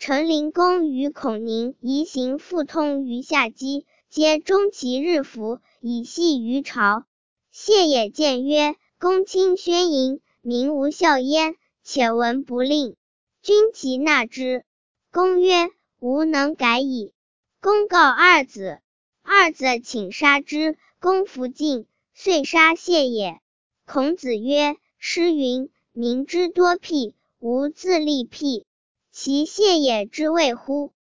成灵公与孔宁移行复通于下机，皆终其日服，以系于朝。谢也谏曰：公卿宣淫，民无效焉，且闻不令，君其纳之。公曰：吾能改矣。公告二子，二子请杀之，公弗进，遂杀谢也。孔子曰：诗云，民之多辟，吾自立辟，其谢也之谓乎？